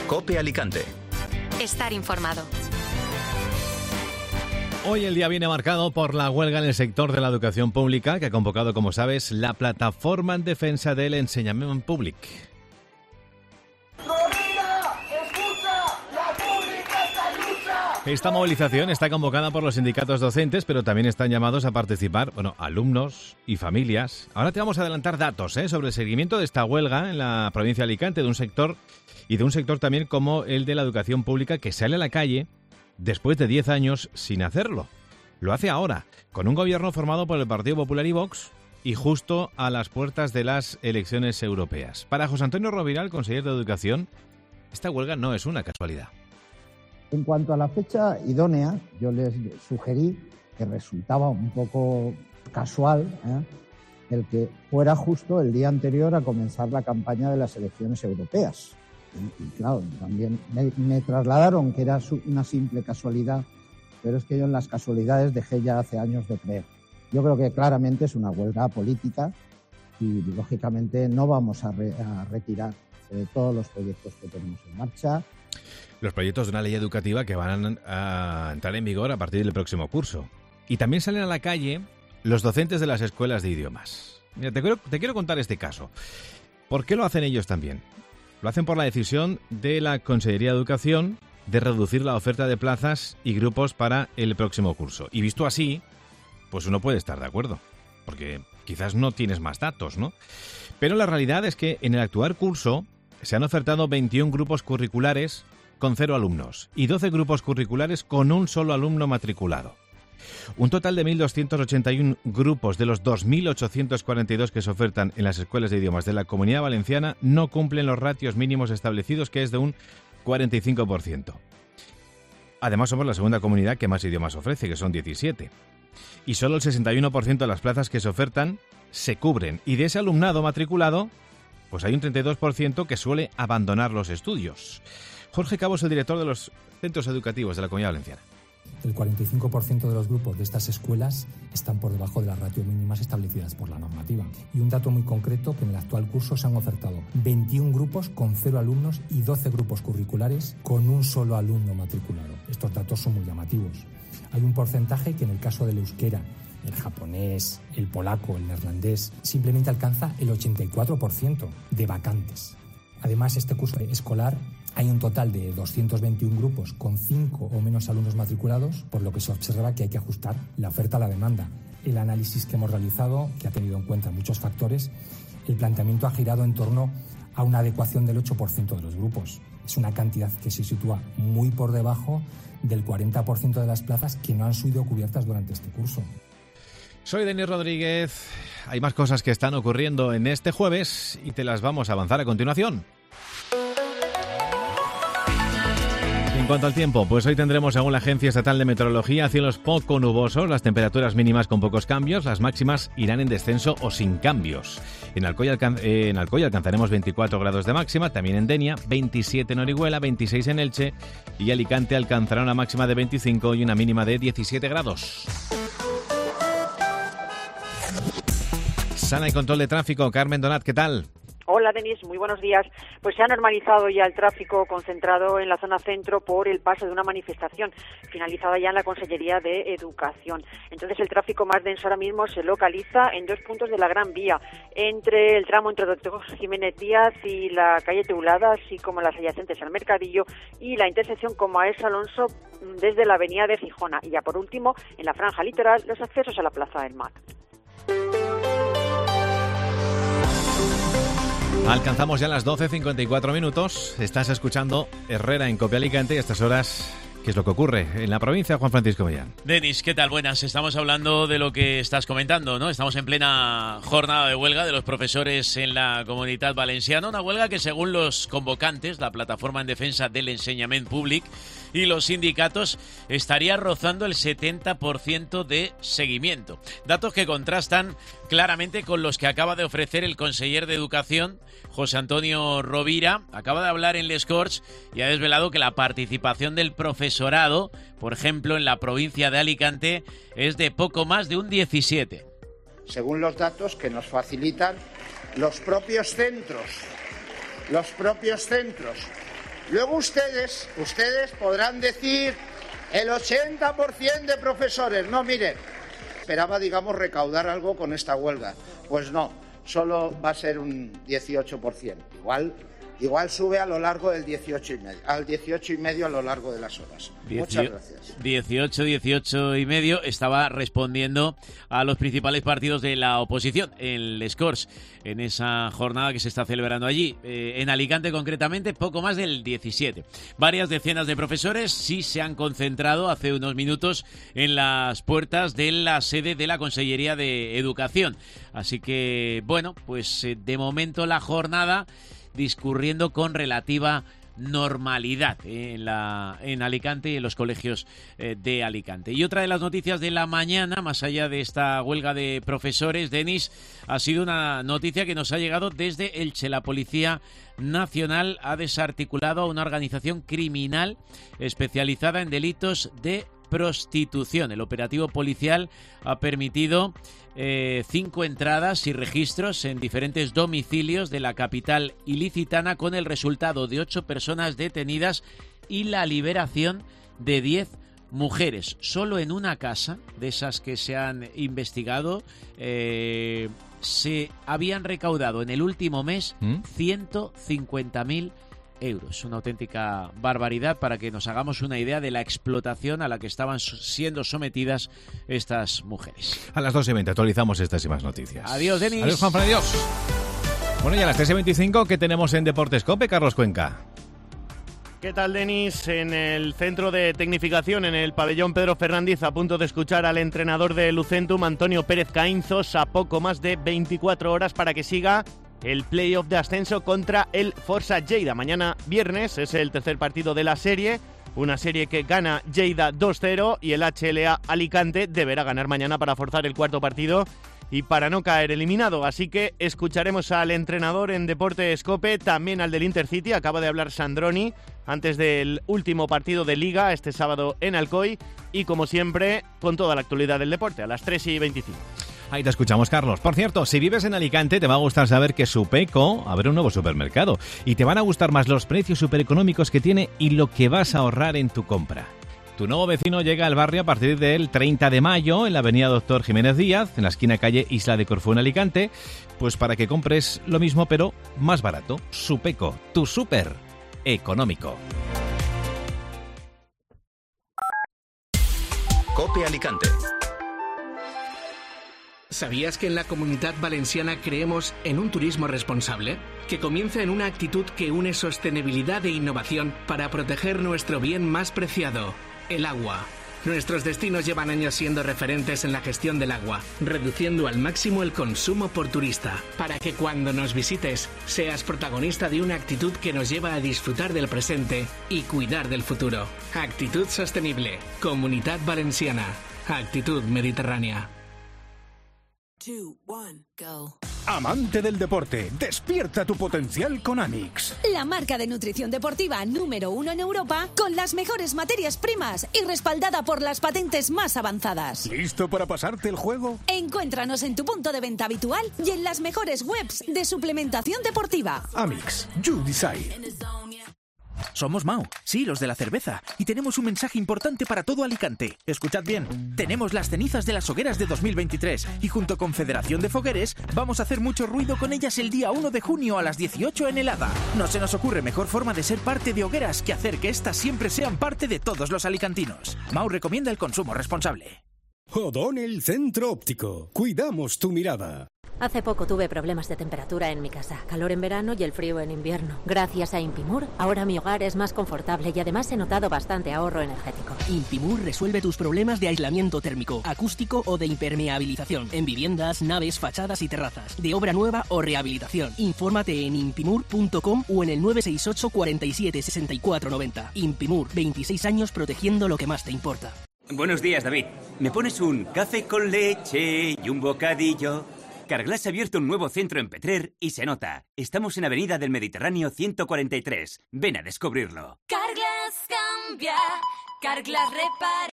COPE Alicante. Estar informado. Hoy el día viene marcado por la huelga en el sector de la educación pública que ha convocado, como sabes, la Plataforma en Defensa del Ensenyament Públic. Esta movilización está convocada por los sindicatos docentes, pero también están llamados a participar, alumnos y familias. Ahora te vamos a adelantar datos sobre el seguimiento de esta huelga en la provincia de Alicante, de un sector también como el de la educación pública que sale a la calle después de 10 años sin hacerlo. Lo hace ahora, con un gobierno formado por el Partido Popular y Vox y justo a las puertas de las elecciones europeas. Para José Antonio Rovira, el consejero de Educación, esta huelga no es una casualidad. En cuanto a la fecha idónea, yo les sugerí que resultaba un poco casual el que fuera justo el día anterior a comenzar la campaña de las elecciones europeas. Y claro, también me trasladaron que era una simple casualidad, pero es que yo en las casualidades dejé ya hace años de creer. Yo creo que claramente es una huelga política y, lógicamente, no vamos a retirar todos los proyectos que tenemos en marcha. Los proyectos de una ley educativa que van a entrar en vigor a partir del próximo curso. Y también salen a la calle los docentes de las escuelas de idiomas. Mira, te quiero contar este caso. ¿Por qué lo hacen ellos también? Lo hacen por la decisión de la Consellería de Educación de reducir la oferta de plazas y grupos para el próximo curso. Y visto así, pues uno puede estar de acuerdo, porque quizás no tienes más datos, ¿no? Pero la realidad es que en el actual curso se han ofertado 21 grupos curriculares con 0 alumnos y 12 grupos curriculares con un solo alumno matriculado. Un total de 1.281 grupos de los 2.842 que se ofertan en las escuelas de idiomas de la Comunidad Valenciana no cumplen los ratios mínimos establecidos, que es de un 45%. Además, somos la segunda comunidad que más idiomas ofrece, que son 17. Y solo el 61% de las plazas que se ofertan se cubren. Y de ese alumnado matriculado, pues hay un 32% que suele abandonar los estudios. Jorge Cabo es el director de los centros educativos de la Comunidad Valenciana. El 45% de los grupos de estas escuelas están por debajo de las ratios mínimas establecidas por la normativa. Y un dato muy concreto, que en el actual curso se han ofertado 21 grupos con 0 alumnos y 12 grupos curriculares con un solo alumno matriculado. Estos datos son muy llamativos. Hay un porcentaje que en el caso del euskera, el japonés, el polaco, el neerlandés, simplemente alcanza el 84% de vacantes. Además, este curso escolar hay un total de 221 grupos con 5 o menos alumnos matriculados, por lo que se observa que hay que ajustar la oferta a la demanda. El análisis que hemos realizado, que ha tenido en cuenta muchos factores, el planteamiento ha girado en torno a una adecuación del 8% de los grupos. Es una cantidad que se sitúa muy por debajo del 40% de las plazas que no han sido cubiertas durante este curso. Soy Denis Rodríguez. Hay más cosas que están ocurriendo en este jueves y te las vamos a avanzar a continuación. En cuanto al tiempo, pues hoy tendremos, según la Agencia Estatal de Meteorología, cielos poco nubosos, las temperaturas mínimas con pocos cambios, las máximas irán en descenso o sin cambios. En Alcoy alcanzaremos 24 grados de máxima, también en Denia, 27 en Orihuela, 26 en Elche y Alicante alcanzará una máxima de 25 y una mínima de 17 grados. Sana y control de tráfico, Carmen Donat, ¿qué tal? Hola, Denis, muy buenos días. Pues se ha normalizado ya el tráfico concentrado en la zona centro por el paso de una manifestación finalizada ya en la Consellería de Educación. Entonces el tráfico más denso ahora mismo se localiza en 2 puntos de la Gran Vía, entre el tramo entre Doctor Jiménez Díaz y la calle Teulada, así como las adyacentes al Mercadillo, y la intersección con Maese Alonso desde la avenida de Gijona. Y ya por último, en la franja litoral, los accesos a la Plaza del Mar. Alcanzamos ya las 12:54 minutos. Estás escuchando Herrera en COPE Alicante y a estas horas, ¿qué es lo que ocurre en la provincia? Juan Francisco Millán. Denis, ¿qué tal? Buenas. Estamos hablando de lo que estás comentando, ¿no? Estamos en plena jornada de huelga de los profesores en la Comunitat Valenciana. Una huelga que, según los convocantes, la Plataforma en Defensa del Ensenyament Públic y los sindicatos, estaría rozando el 70% de seguimiento. Datos que contrastan claramente con los que acaba de ofrecer el conseller de Educación, José Antonio Rovira. Acaba de hablar en Les Corts y ha desvelado que la participación del profesorado, por ejemplo, en la provincia de Alicante, es de poco más de un 17%. Según los datos que nos facilitan los propios centros, Luego ustedes podrán decir el 80% de profesores. No, miren, esperaba, digamos, recaudar algo con esta huelga. Pues no, solo va a ser un 18%. Igual sube a lo largo del 18,5 a lo largo de las horas. Muchas gracias. 18,5 estaba respondiendo a los principales partidos de la oposición, el Scores, en esa jornada que se está celebrando allí. En Alicante, concretamente, poco más del 17. Varias decenas de profesores sí se han concentrado hace unos minutos en las puertas de la sede de la Consellería de Educación. Así que, bueno, pues de momento la jornada discurriendo con relativa normalidad en Alicante y en los colegios de Alicante. Y otra de las noticias de la mañana, más allá de esta huelga de profesores, Denis, ha sido una noticia que nos ha llegado desde Elche. La Policía Nacional ha desarticulado a una organización criminal especializada en delitos de prostitución. El operativo policial ha permitido 5 entradas y registros en diferentes domicilios de la capital ilicitana, con el resultado de 8 personas detenidas y la liberación de 10 mujeres. Solo en una casa de esas que se han investigado se habían recaudado en el último mes 150.000 euros. Una auténtica barbaridad, para que nos hagamos una idea de la explotación a la que estaban siendo sometidas estas mujeres. A las 2:20 actualizamos estas y más noticias. Adiós, Denis. Adiós, Juanfran, adiós. Bueno, y a las 3:25, ¿qué tenemos en Deportes COPE, Carlos Cuenca? ¿Qué tal, Denis? En el centro de tecnificación, en el pabellón Pedro Fernández, a punto de escuchar al entrenador de Lucentum, Antonio Pérez Caínzos, a poco más de 24 horas para que siga el playoff de ascenso contra el Forza Lleida. Mañana viernes es el tercer partido de la serie, una serie que gana Lleida 2-0 y el HLA Alicante deberá ganar mañana para forzar el cuarto partido y para no caer eliminado. Así que escucharemos al entrenador en Deportes COPE, también al del Intercity. Acaba de hablar Sandroni antes del último partido de Liga este sábado en Alcoy, y como siempre con toda la actualidad del deporte a las 3:25. Ahí te escuchamos, Carlos. Por cierto, si vives en Alicante, te va a gustar saber que Supeco abre un nuevo supermercado y te van a gustar más los precios supereconómicos que tiene y lo que vas a ahorrar en tu compra. Tu nuevo vecino llega al barrio a partir del 30 de mayo en la avenida Doctor Jiménez Díaz, en la esquina calle Isla de Corfú en Alicante, pues para que compres lo mismo pero más barato. Supeco, tu súper económico. COPE Alicante. ¿Sabías que en la Comunidad Valenciana creemos en un turismo responsable? Que comienza en una actitud que une sostenibilidad e innovación para proteger nuestro bien más preciado, el agua. Nuestros destinos llevan años siendo referentes en la gestión del agua, reduciendo al máximo el consumo por turista, para que cuando nos visites seas protagonista de una actitud que nos lleva a disfrutar del presente y cuidar del futuro. Actitud sostenible, Comunidad Valenciana, actitud mediterránea. 2, 1, go. Amante del deporte, despierta tu potencial con Amix. La marca de nutrición deportiva número 1 en Europa, con las mejores materias primas y respaldada por las patentes más avanzadas. ¿Listo para pasarte el juego? Encuéntranos en tu punto de venta habitual y en las mejores webs de suplementación deportiva. Amix, you decide. Somos Mau, sí, los de la cerveza, y tenemos un mensaje importante para todo Alicante. Escuchad bien, tenemos las cenizas de las hogueras de 2023 y junto con Federación de Fogueres vamos a hacer mucho ruido con ellas el día 1 de junio a las 18 en el Hada. No se nos ocurre mejor forma de ser parte de hogueras que hacer que éstas siempre sean parte de todos los alicantinos. Mau recomienda el consumo responsable. O'Donnell Centro Óptico. Cuidamos tu mirada. Hace poco tuve problemas de temperatura en mi casa, calor en verano y el frío en invierno. Gracias a Impimur, ahora mi hogar es más confortable y además he notado bastante ahorro energético. Impimur resuelve tus problemas de aislamiento térmico, acústico o de impermeabilización en viviendas, naves, fachadas y terrazas, de obra nueva o rehabilitación. Infórmate en impimur.com o en el 968 47 64 90. Impimur, 26 años protegiendo lo que más te importa. Buenos días, David. ¿Me pones un café con leche y un bocadillo? Carglass ha abierto un nuevo centro en Petrer y se nota. Estamos en Avenida del Mediterráneo 143. Ven a descubrirlo. Carglass cambia, Carglass repara.